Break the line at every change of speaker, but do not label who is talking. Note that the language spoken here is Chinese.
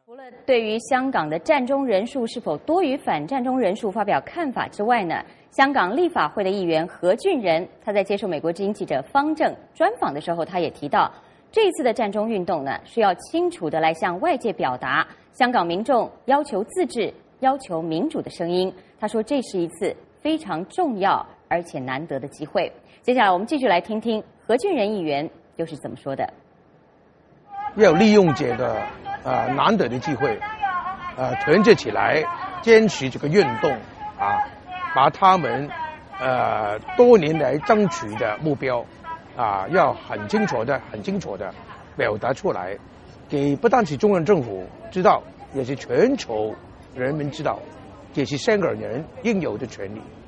除了对于香港的占中人数是否多于反占中人数发表看法之外呢，香港立法会的议员何俊仁，他在接受美国之音记者方正专访的时候，他也提到，这一次的占中运动呢，是要清楚的来向外界表达香港民众要求自治、要求民主的声音。他说，这是一次非常重要而且难得的机会。接下来我们继续来听听何俊仁议员又是怎么说的。
要利用这个难得的机会，团结起来，坚持这个运动把他们多年来争取的目标要很清楚的表达出来，给不但是中央政府知道，也是全球人民知道，这是香港人应有的权利。